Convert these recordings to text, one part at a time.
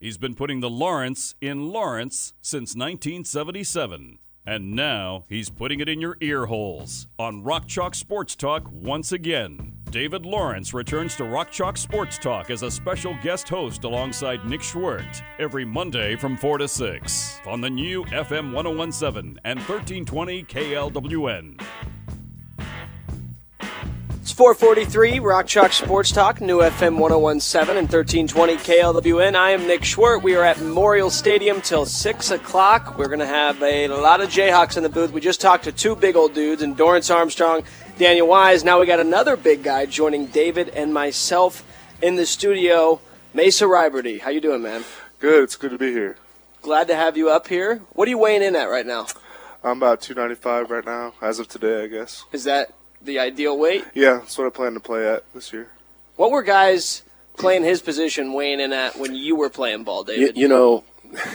He's been putting the Lawrence in Lawrence since 1977. And now he's putting it in your ear holes on Rock Chalk Sports Talk once again. David Lawrence returns to Rock Chalk Sports Talk as a special guest host alongside Nick Schwerdt every Monday from 4 to 6 on the new FM 1017 and 1320 KLWN. It's 4:43, Rock Chalk Sports Talk, new FM 1017 and 1320 KLWN. I am Nick Schwerdt. We are at Memorial Stadium till 6 o'clock. We're going to have a lot of Jayhawks in the booth. We just talked to two big old dudes, Endurance Armstrong, Daniel Wise. Now we got another big guy joining David and myself in the studio, Mesa Riberty. How you doing, man? Good. It's good to be here. Glad to have you up here. What are you weighing in at right now? I'm about 295 right now, as of today, I guess. Is that the ideal weight? Yeah, that's what I plan to play at this year. What were guys playing his position weighing in at when you were playing ball, David? You know,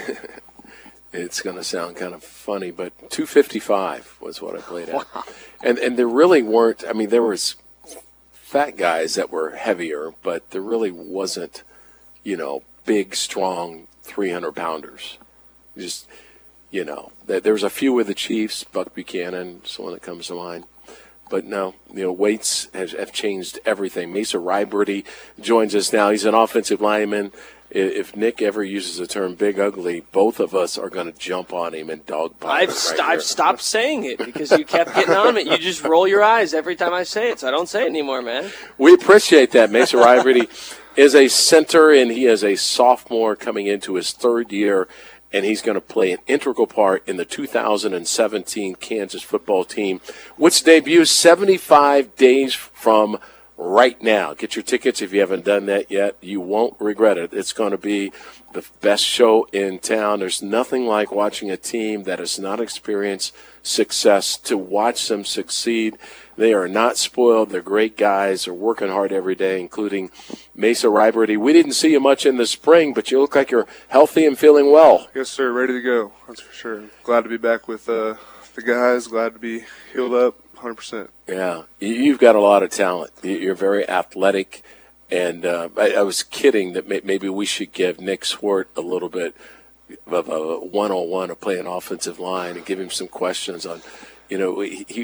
it's going to sound kind of funny, but 255 was what I played at. Wow. And there really weren't, I mean, there was fat guys that were heavier, but there really wasn't, you know, big, strong 300-pounders. Just, you know, there was a few with the Chiefs, Buck Buchanan, someone that comes to mind. But no, you know, weights have changed everything. Mesa Riberty joins us now. He's an offensive lineman. If Nick ever uses the term big ugly, both of us are going to jump on him and dogpile him. I've stopped saying it because you kept getting on it. You just roll your eyes every time I say it, so I don't say it anymore, man. We appreciate that. Mesa Riberty is a center, and he is a sophomore coming into his third year, and he's going to play an integral part in the 2017 Kansas football team, which debuts 75 days from right now. Get your tickets if you haven't done that yet. You won't regret it. It's going to be the best show in town. There's nothing like watching a team that has not experienced success to watch them succeed. They are not spoiled. They're great guys. They're working hard every day, including Mesa Riberty. We didn't see you much in the spring, but you look like you're healthy and feeling well. Yes, sir. Ready to go. That's for sure. Glad to be back with the guys. Glad to be healed up 100%. Yeah. You've got a lot of talent. You're very athletic. And I was kidding that maybe we should give Nick Schwerdt a little bit of a one-on-one of playing offensive line and give him some questions on, you know,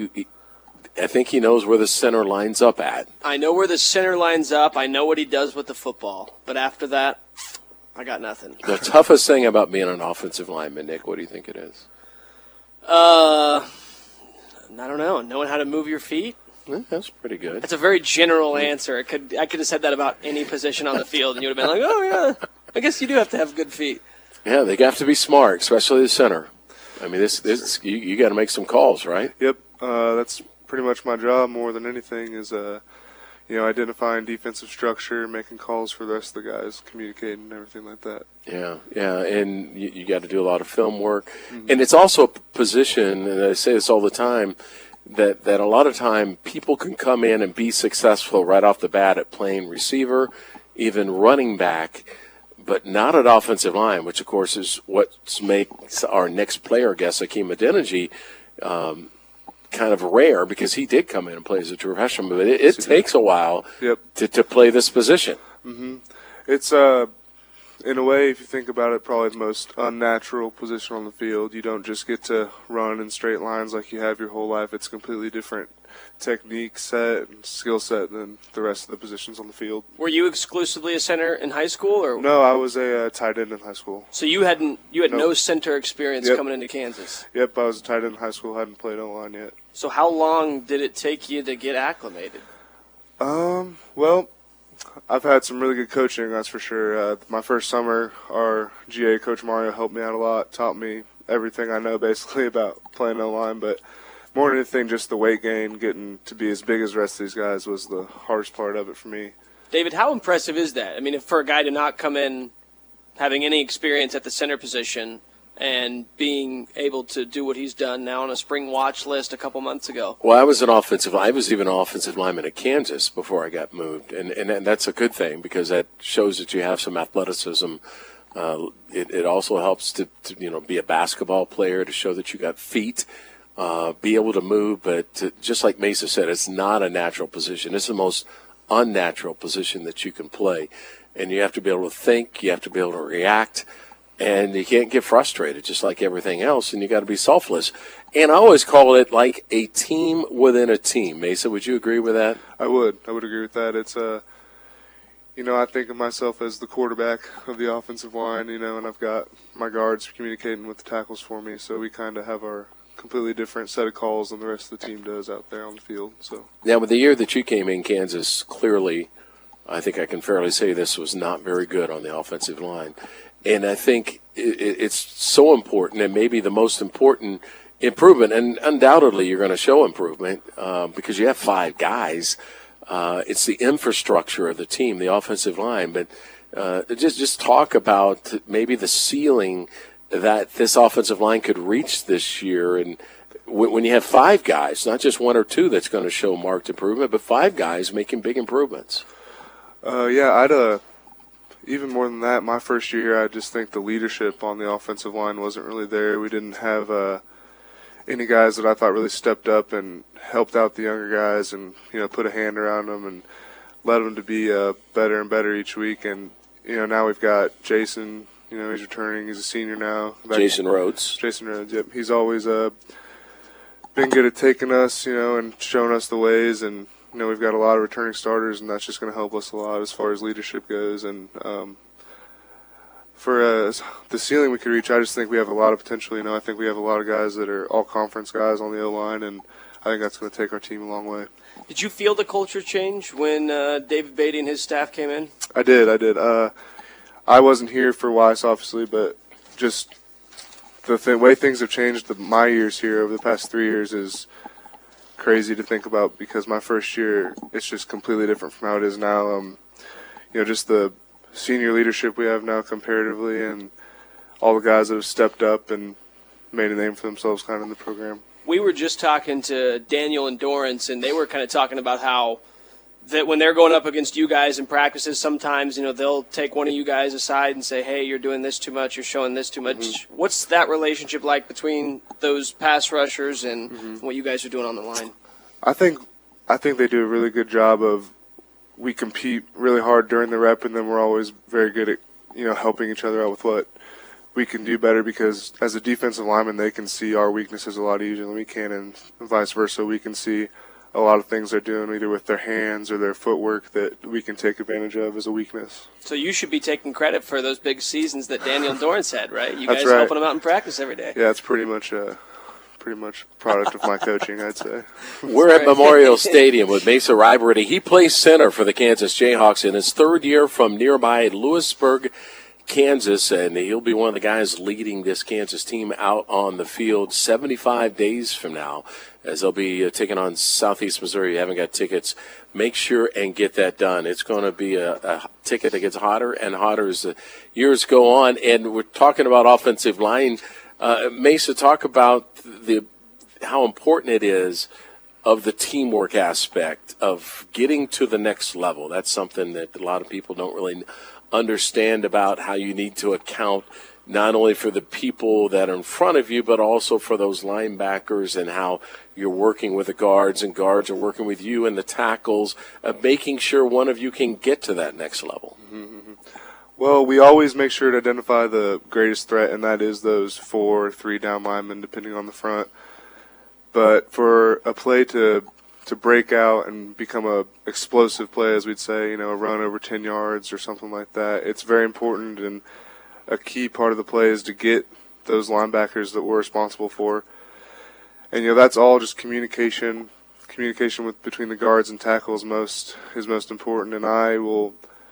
I think he knows where the center lines up at. I know where the center lines up. I know what he does with the football. But after that, I got nothing. The toughest thing about being an offensive lineman, Nick, what do you think it is? I don't know. Knowing how to move your feet? Yeah, that's pretty good. That's a very general answer. I could have said that about any position on the field, and you would have been like, oh, yeah, I guess you do have to have good feet. Yeah, they have to be smart, especially the center. I mean, you got to make some calls, right? Yep. That's pretty much my job more than anything is, identifying defensive structure, making calls for the rest of the guys, communicating and everything like that. Yeah, and you got to do a lot of film work. Mm-hmm. And it's also a position, and I say this all the time, that a lot of time people can come in and be successful right off the bat at playing receiver, even running back, but not at offensive line, which, of course, is what makes our next player, Hakeem Adeniji, kind of rare because he did come in and play as a true freshman, but it takes a while to play this position. Mm-hmm. It's, in a way, if you think about it, probably the most unnatural position on the field. You don't just get to run in straight lines like you have your whole life. It's a completely different technique set and skill set than the rest of the positions on the field. Were you exclusively a center in high school? Or no, I was a tight end in high school. So you had no center experience coming into Kansas? Yep, I was a tight end in high school. I hadn't played O-line yet. So how long did it take you to get acclimated? Well, I've had some really good coaching, that's for sure. My first summer, our GA, Coach Mario, helped me out a lot, taught me everything I know basically about playing O-line, but more than anything, just the weight gain, getting to be as big as the rest of these guys was the hardest part of it for me. David, how impressive is that? I mean, for a guy to not come in having any experience at the center position and being able to do what he's done now on a spring watch list a couple months ago. Well, I was even an offensive lineman at Kansas before I got moved, and that's a good thing because that shows that you have some athleticism. It also helps to be a basketball player, to show that you got feet, be able to move. But just like Mesa said, it's not a natural position. It's the most unnatural position that you can play. and you have to be able to think, you have to be able to react, and you can't get frustrated just like everything else, and you got to be selfless. And I always call it like a team within a team. Mesa, would you agree with that? I would agree with that. It's I think of myself as the quarterback of the offensive line, and I've got my guards communicating with the tackles for me, so we kind of have our completely different set of calls than the rest of the team does out there on the field. So now, with the year that you came in, Kansas, clearly, I think I can fairly say this was not very good on the offensive line. And I think it's so important, and maybe the most important improvement, and undoubtedly you're going to show improvement because you have 5 guys. It's the infrastructure of the team, the offensive line. But just talk about maybe the ceiling that this offensive line could reach this year. And when you have 5 guys, not just 1 or 2 that's going to show marked improvement, but 5 guys making big improvements. Even more than that, my first year here, I just think the leadership on the offensive line wasn't really there. We didn't have any guys that I thought really stepped up and helped out the younger guys and, put a hand around them and led them to be better and better each week. And, now we've got Jason, he's returning. He's a senior now. Jason Rhodes, yep. He's always been good at taking us, and showing us the ways. And, we've got a lot of returning starters, and that's just going to help us a lot as far as leadership goes. And for the ceiling we could reach, I just think we have a lot of potential. I think we have a lot of guys that are all-conference guys on the O-line, and I think that's going to take our team a long way. Did you feel the culture change when David Beatty and his staff came in? I did. I wasn't here for Weiss, obviously, but just the way things have changed my years here over the past 3 years is crazy to think about, because my first year, it's just completely different from how it is now. Just the senior leadership we have now comparatively, and all the guys that have stepped up and made a name for themselves kind of in the program. We were just talking to Daniel and Dorrance, and they were kind of talking about how that when they're going up against you guys in practices, sometimes, they'll take one of you guys aside and say, hey, you're doing this too much, you're showing this too much. Mm-hmm. What's that relationship like between those pass rushers and what you guys are doing on the line? I think they do a really good job of, we compete really hard during the rep, and then we're always very good at, helping each other out with what we can do better, because as a defensive lineman, they can see our weaknesses a lot easier than we can, and vice versa. We can see a lot of things they're doing either with their hands or their footwork that we can take advantage of as a weakness. So you should be taking credit for those big seasons that Daniel and Dorrance had, right? You That's guys right. helping them out in practice every day. Yeah, it's pretty much a product of my coaching, I'd say. We're at Memorial Stadium with Mesa Rivalry. He plays center for the Kansas Jayhawks in his 3rd year from nearby Lewisburg, Kansas, and he'll be one of the guys leading this Kansas team out on the field 75 days from now, as they'll be taking on Southeast Missouri. You haven't got tickets, make sure and get that done. It's going to be a ticket that gets hotter and hotter as the years go on. And we're talking about offensive line. Mesa, talk about how important it is of the teamwork aspect of getting to the next level. That's something that a lot of people don't really understand about, how you need to account not only for the people that are in front of you, but also for those linebackers, and how you're working with the guards, and guards are working with you and the tackles, making sure one of you can get to that next level. Mm-hmm. Well, we always make sure to identify the greatest threat, and that is those 4 3-down linemen, depending on the front. But for a play to break out and become a explosive play, as we'd say, a run over 10 yards or something like that, it's very important, and a key part of the play is to get those linebackers that we're responsible for. And, that's all just communication. Communication between the guards and tackles is most important. And I will,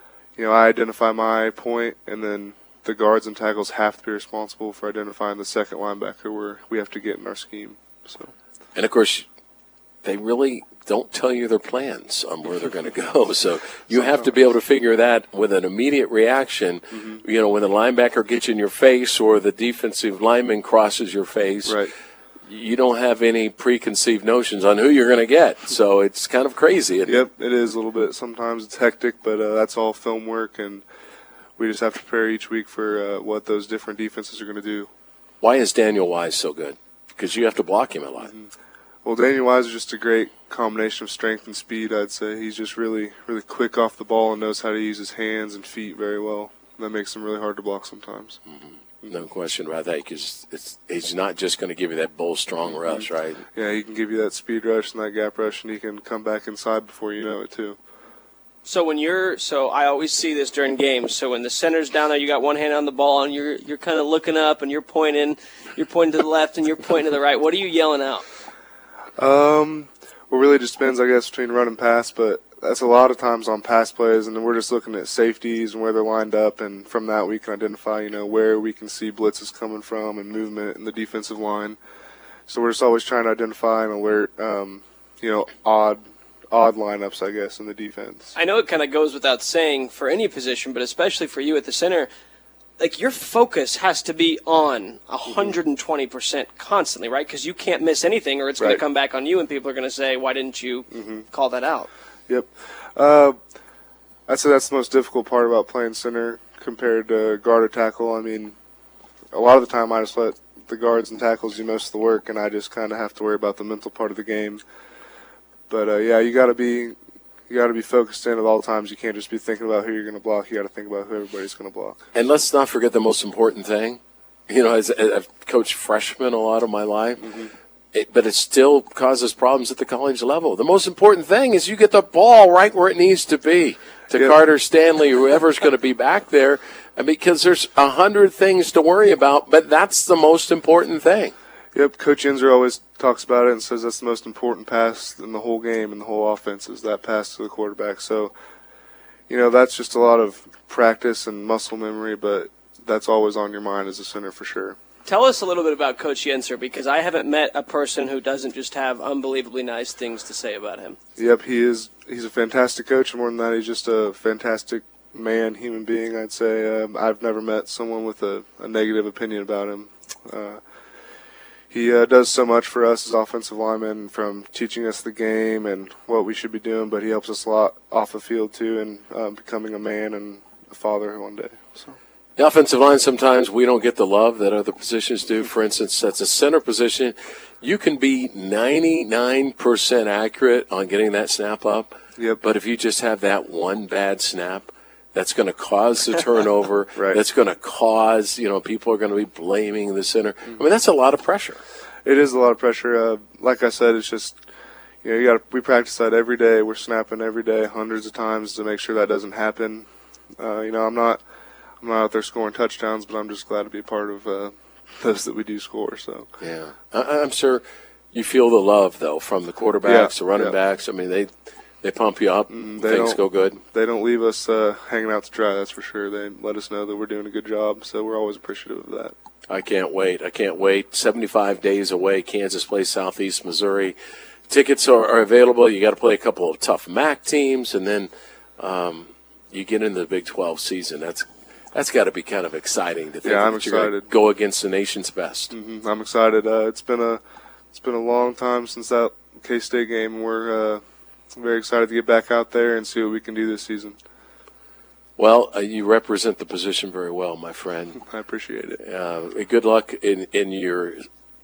I identify my point, and then the guards and tackles have to be responsible for identifying the second linebacker where we have to get in our scheme. So. And, of course, they really don't tell you their plans on where they're going to go. So you have to be able to figure that with an immediate reaction. Mm-hmm. When the linebacker gets in your face or the defensive lineman crosses your face, right. You don't have any preconceived notions on who you're going to get. So it's kind of crazy. Yep, it is a little bit. Sometimes it's hectic, but that's all film work, and we just have to prepare each week for what those different defenses are going to do. Why is Daniel Wise so good? Because you have to block him a lot. Well, Daniel Wise is just a great combination of strength and speed, I'd say. He's just really, really quick off the ball and knows how to use his hands and feet very well. That makes him really hard to block sometimes. Mm-hmm. No question about that, because he's not just going to give you that bull strong rush, right? Yeah, he can give you that speed rush and that gap rush, and he can come back inside before you know it, too. So I always see this during games. So when the center's down there, you got one hand on the ball, and you're kind of looking up, and you're pointing to the left, and you're pointing to the right. What are you yelling out? Well, really just depends, I guess, between run and pass, but that's a lot of times on pass plays, and then we're just looking at safeties and where they're lined up, and from that we can identify, where we can see blitzes coming from and movement in the defensive line. So we're just always trying to identify and alert, odd lineups, I guess, in the defense. I know it kind of goes without saying for any position, but especially for you at the center, like your focus has to be on 120% constantly, right? Because you can't miss anything, or it's going to come back on you, and people are going to say, "Why didn't you call that out?" Yep. I'd say that's the most difficult part about playing center compared to guard or tackle. I mean, a lot of the time I just let the guards and tackles do most of the work, and I just kind of have to worry about the mental part of the game. But you got to be focused in at all times. You can't just be thinking about who you're going to block. You got to think about who everybody's going to block. And let's not forget the most important thing. As I've coached freshmen a lot of my life, but it still causes problems at the college level. The most important thing is you get the ball right where it needs to be to Carter Stanley, whoever's going to be back there, because there's 100 things to worry about, but that's the most important thing. Yep, Coach Inzer always talks about it and says that's the most important pass in the whole game and the whole offense is that pass to the quarterback. So, that's just a lot of practice and muscle memory, but that's always on your mind as a center for sure. Tell us a little bit about Coach Inzer, because I haven't met a person who doesn't just have unbelievably nice things to say about him. Yep, he's a fantastic coach, and more than that, he's just a fantastic man, human being, I'd say. I've never met someone with a negative opinion about him. He does so much for us as offensive linemen, from teaching us the game and what we should be doing, but he helps us a lot off the field too, and becoming a man and a father one day. So. The offensive line, sometimes we don't get the love that other positions do. For instance, that's a center position. You can be 99% accurate on getting that snap up, but if you just have that one bad snap, that's going to cause the turnover. That's going to cause, people are going to be blaming the center. I mean, that's a lot of pressure. It is a lot of pressure. Like I said, it's just, we practice that every day. We're snapping every day, hundreds of times to make sure that doesn't happen. I'm not out there scoring touchdowns, but I'm just glad to be a part of those that we do score. So yeah, I'm sure you feel the love though from the quarterbacks, the running backs. I mean, they pump you up. Things go good. They don't leave us hanging out to dry, that's for sure. They let us know that we're doing a good job, so we're always appreciative of that. I can't wait. 75 days away, Kansas plays Southeast Missouri. Tickets are available. You got to play a couple of tough MAC teams, and then you get into the Big 12 season. That's got to be kind of exciting to think I'm that you're going to go against the nation's best. I'm excited. It's been a long time since that K-State game. We're very excited to get back out there and see what we can do this season. Well, you represent the position very well, my friend. I appreciate it. Good luck in your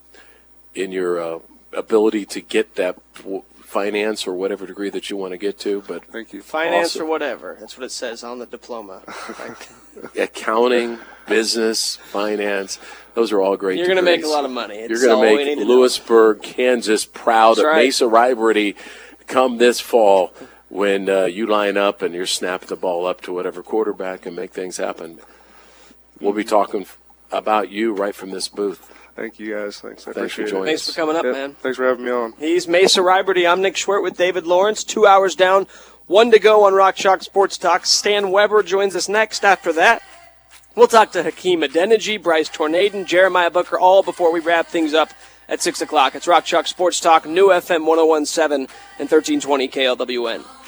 ability to get that finance or whatever degree that you want to get to. But thank you. Finance or whatever. That's what it says on the diploma. Accounting, business, finance. Those are all great You're going to make a lot of money. You're going to make Lewisburg, Kansas proud of Mesa Rivalry come this fall when you line up and you're snapping the ball up to whatever quarterback and make things happen. We'll be talking about you right from this booth. Thank you, guys. Thanks. I Thanks for appreciate it. joining Thanks for coming up, man. Thanks for having me on. He's Mesa Rivalry. I'm Nick Schwert with David Lawrence. 2 hours down, 1 to go on Rock Chalk Sports Talk. Stan Weber joins us next. After that, we'll talk to Hakeem Adeniji, Bryce Tornaden, Jeremiah Booker, all before we wrap things up at 6 o'clock. It's Rock Chalk Sports Talk, New FM 101.7 and 1320 KLWN.